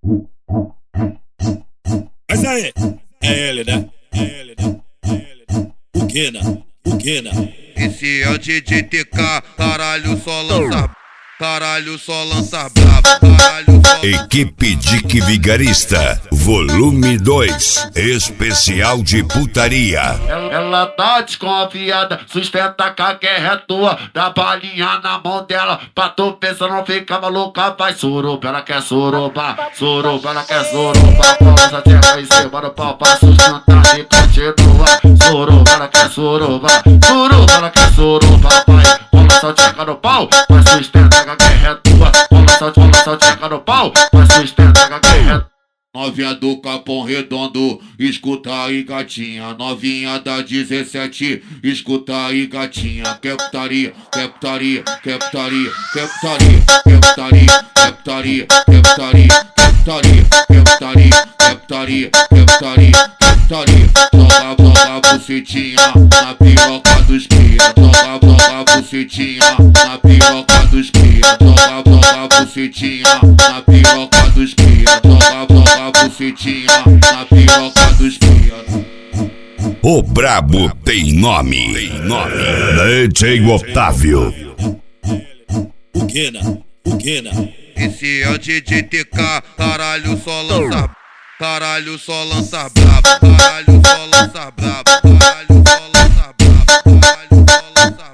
Mas aí, é ele, né? É ele, né? É ele, né? O Guina, o Guina. Esse é o DJ TK, caralho, só lança. Caralho, só lança brabo, caralho, só... Equipe Dick Vigarista, volume 2, especial de putaria. Ela tá desconfiada, sustenta que a guerra é tua. Dá balinha na mão dela, pra tu pensar não ficar maluca. Vai suruba, ela quer suruba, suruba, ela quer suruba. Começa a chegar em cima do pau pra sustentar e continua. Suruba, ela quer suruba, suruba, ela quer suruba. Vai, começa a chegar no pau, vai sustentar que a guerra é tua. Começa a chegar no pau, vai sustentar que a guerra é tua. Novinha do Capão Redondo, escuta aí gatinha. Novinha da 17, escuta aí gatinha. Quer putaria, quer putaria, quer putaria, quer putaria, quer putaria, quer putaria, quer putaria, quer putaria, quer putaria, quer putaria, quer putaria, quer putaria. Joga bucetinha na piroca dos cria. Joga bucetinha na piroca dos cria. Joga bucetinha na piroca dos cria. Joga bucetinha na piroca dos cria. O brabo tem nome. DJ Otávio. O Guina, o Guina. Esse é o DJ TK, caralho, só lança. Caralho, só lança brabo, caralho, só lança brabo, caralho, só lança brabo, caralho, só lança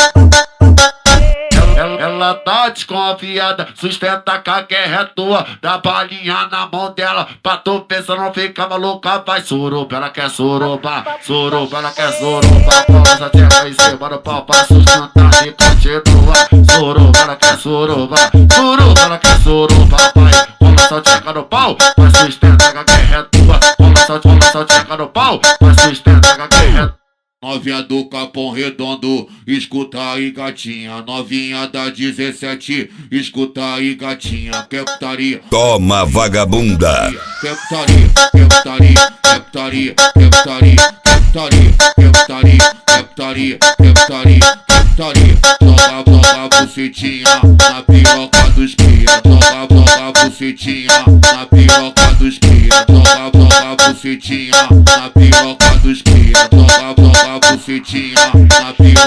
brabo. Ela tá desconfiada, sustenta que a guerra é tua. Dá balinha na mão dela, pra tu pensar não ficar maluca. Vai suruba, ela quer suruba, suruba, ela quer suruba. Começa a chegar em cima do pau pra sustentar e continua. Suruba, ela quer suruba, suruba, ela quer suruba. Vai, começa a chegar no pau, vai sustentar que a guerra é tua. Começa a chegar no pau, vai sustentar que a guerra é tua. Novinha do Capão Redondo, escuta aí gatinha. Novinha da 17, escuta aí gatinha. Quer putaria, Toma vagabunda. quer putaria, quer putaria, quer putaria, quer putaria, quer putaria, quer putaria, quer putaria, quer putaria, quer putaria. Joga bucetinha na piroca dos cria. Joga bucetinha na piroca dos cria. Joga bucetinha na piroca dos cria. Joga bucetinha na piroca